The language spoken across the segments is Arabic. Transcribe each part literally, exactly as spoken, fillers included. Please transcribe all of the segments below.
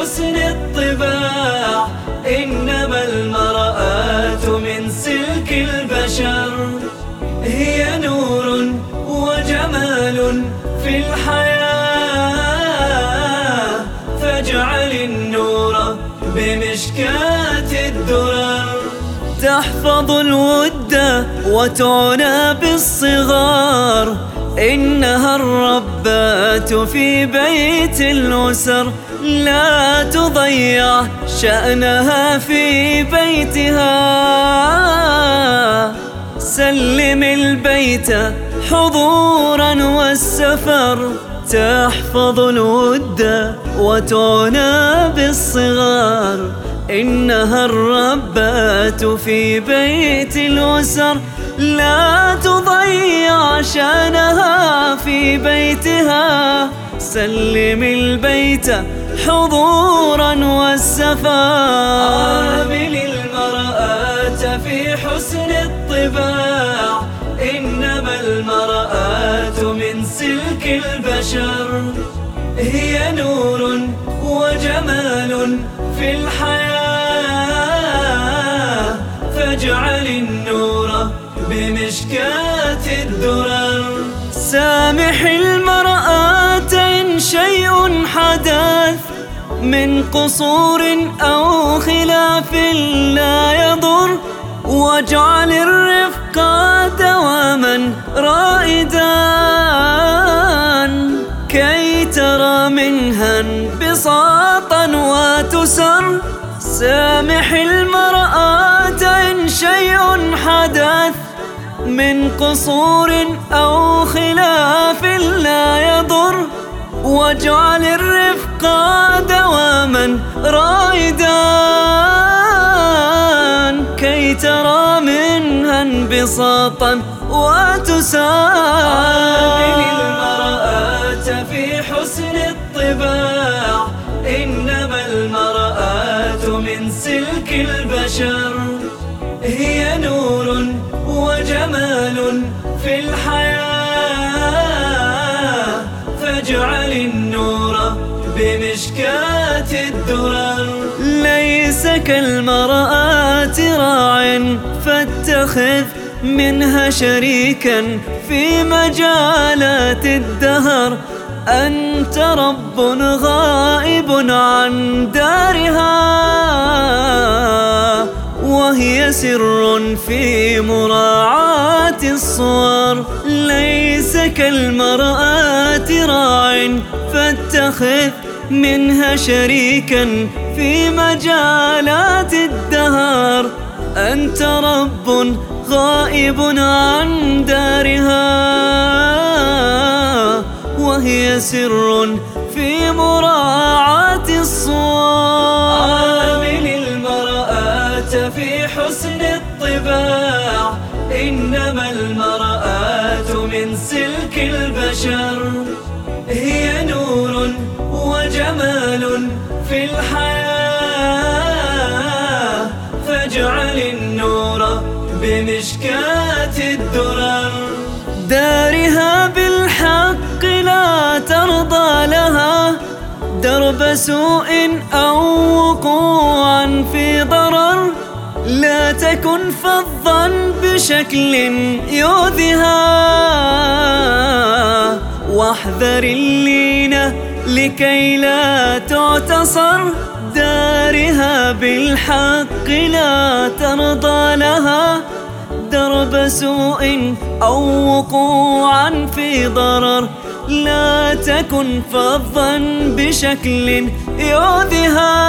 حسن الطباع، إنما المرآة من سلك البشر. هي نور وجمال في الحياة، فاجعل النور بمشكاة الدرر. تحفظ الود وتعنى بالصغار، إنها الربات في بيت الأسر. لا تضيع شأنها في بيتها، سلم البيت حضورا والسفر. تحفظ الود وتعنى بالصغار، إنها الربات في بيت الأسر. لا تضيع شأنها في بيتها، سلم البيت حضورا والسفر. عامل المرآة في حسن الطباع، إنما المرآة من سلك البشر. هي نور وجمال في الحياة، فاجعل النور بمشكاة الدرر. سامح المرآة إن شيء حدث من قصور أو خلاف لا يضر، واجعل الرفق دواما رائدا كي ترى منها انبساطا وتسر. سامح المرآة إن شيء حدث من قصور أو خلاف لا يضر، واجعل الرفق دواما رائدا كي ترى منها انبساطا وتسار. عامل المرآة في حسن الطباع، إنما المرآة من سلك البشر. هي نور وجمال في الحياة، فاجعل النور بمشكاة الدرر. ليس كالمرآة راع فاتخذ منها شريكا في مجالات الدهر. أنت رب غائب عن دارها، وهي سر في مراعاة الصور. ليس كالمرآة راع فاتخذ منها شريكا في مجالات الدهر. أنت رب غائب عن دارها، وهي سر في مراعاة الصور. عامل المرآة في حسن الطباع، إنما المرآة من سلك البشر. هي نور وجمال في الحياة، فاجعل النور بمشكاة الدرر. دارها بالحق لا ترضى لها درب سوء أو وقوعا في ضرر. لا تكن فظا بشكل يؤذيها، واحذر اللينة لكي لا تعتصر. دارها بالحق لا ترضى لها درب سوء أو وقوعا في ضرر. لا تكن فظا بشكل يؤذيها،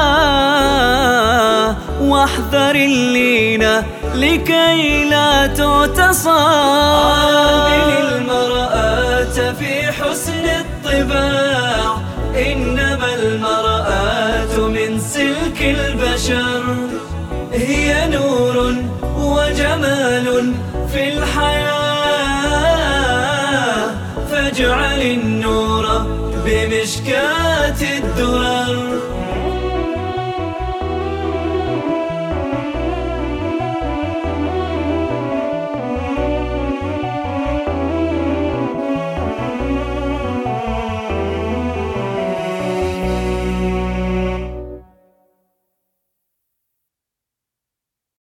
واحذر اللينة لكي لا تعتصر. عامل المرآة في حسن الطباع، إنما المرآة من سلك البشر. هي نور وجمال في الحياة، فاجعل النور بمشكاة الدرر.